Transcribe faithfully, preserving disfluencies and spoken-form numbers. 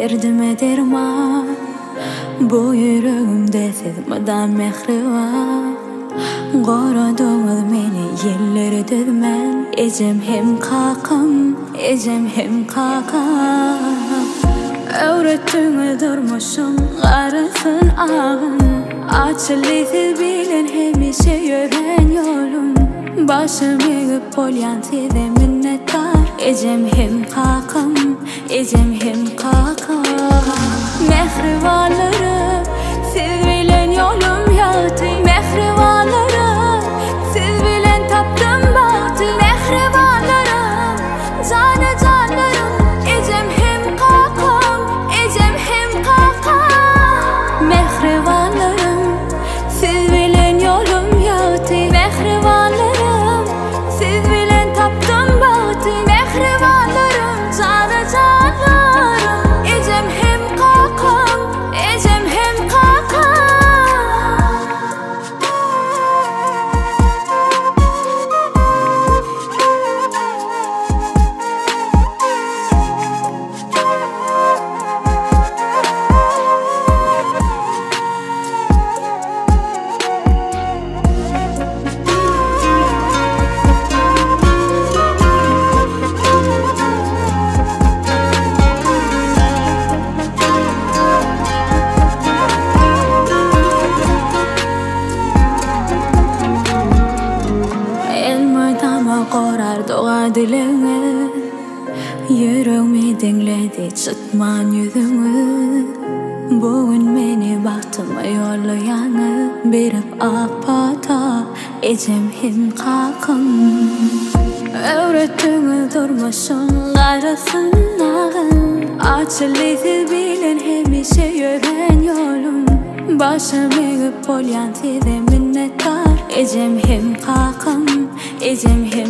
Derdime derman, bu yüreğimde sezmeden mehri var. Qoradığız meni yerlere dözmen, ecem hem kakam, ecem hem kakam. Öğrettiğini durmuşum, qarasın ağın. Açılıysiz bilen hemişe yören yolum. Başım eğip bolyan size minnettar. Ecem hem kakam, ecem hem kakam. Mehrivanlarım, siz bilen yolum yağdı. Mehrivanlarım, siz bilen taptım bahtı. Mehrivanlarım, canı canlarım. Ecem hem kakam, ecem hem kakam. Mehrivanlarım, siz bilen yolum yağdı. Mehrivanlarım, siz bilen taptım bahtı. Mehrivanlarım, canı canlarım. Ecem hem kakam, ecem hem kakam. Qorar doğa dilini, yüreğimi dinledi çıkman yüzünü. Bugün meni baktıma yollayanı, berip apata ecem hem kakam. Öğrettiğini durmuşum, qarasın ağın. Açılıysiz bilen hemişe yören yolum. Başım eğip bolyan size minnettar. Ecem hem kakam, ecem hem